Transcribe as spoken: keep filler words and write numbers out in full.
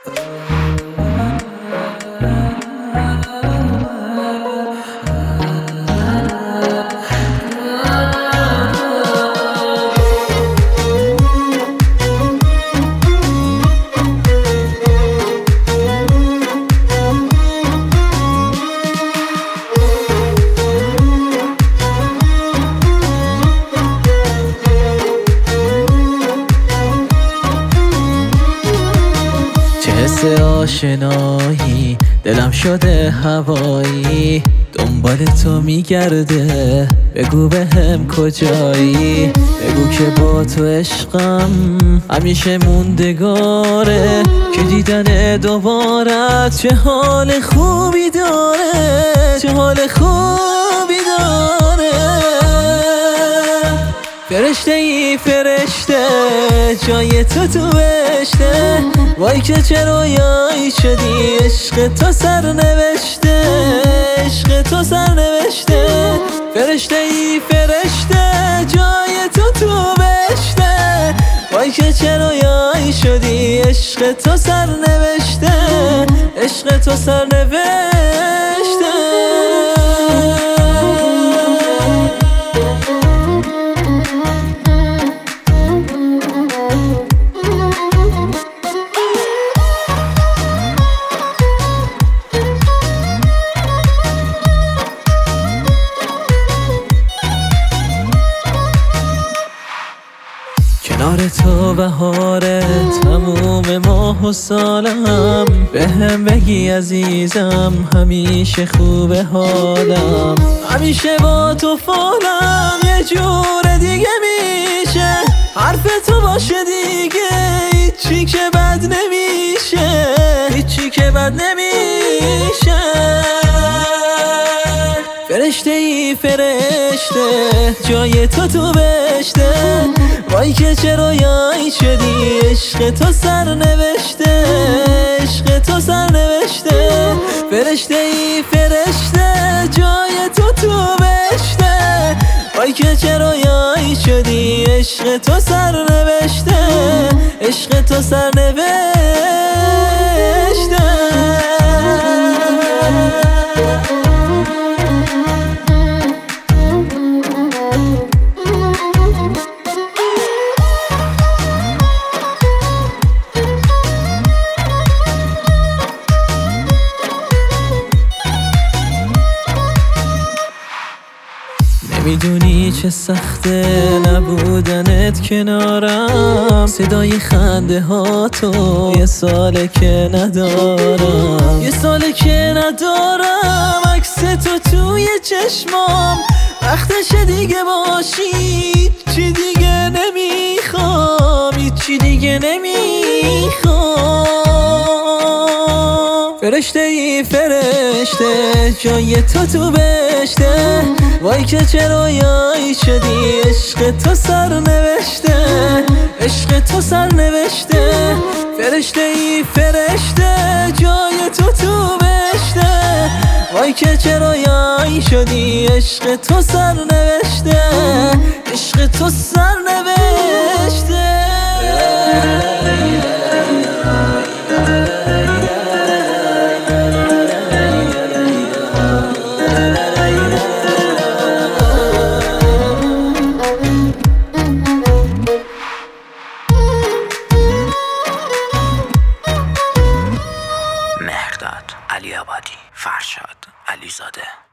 حس آشنایی دلم شده هوایی، دنبال تو میگرده، بگو بهم کجایی، بگو که با تو عشقم همیشه موندگاره، که دیدن دوبارت چه حال خوبی داره، چه حال خوبی داره. فرشته ای فرشته جای تو تو بهشته، وای که چه رویایی شدی، عشق تو سر نوشته، عشق تو سر نوشته. فرشته ای فرشته جای تو تو بهشته، وای که چه رویایی شدی، عشق تو سر نوشته، عشق تو سر نوشته. کنار تو بهاره تموم ماه و سالم، به هم بگی عزیزم همیشه خوبه حالم، همیشه با تو فالم، یه جور دیگه میشه حرف تو باشه دیگه، هیچی که بد نمیشه، هیچی که بد نمیشه. فرشته ای فرشته جای تو تو بهشته، وای که چه رویایی شدی، عشق تو سر نوشته، عشق تو سر نوشته. فرشته ای فرشته جای تو تو بهشته، وای که چه رویایی شدی، عشق تو سر نوشته، عشق تو سر نوشته. میدونی چه سخته نبودنت کنارم، صدای خنده ها تو یه ساله که ندارم، یه ساله که ندارم، عکس تو توی چشمام، وقتش دیگه باشی، چی دیگه نمیخوام، چی دیگه نمیخوام. فرشته ای فرشته جای تو تو بهشته، وای که چه رویایی شدی، عشق تو سر نوشته، عشق تو سر نوشته. فرشته ای فرشته جای تو تو بهشته، وای که چه رویایی شدی، عشق تو سر نوشته، عشق تو سر نوشته. مهرداد علی آبادی، فرشاد علیزاده.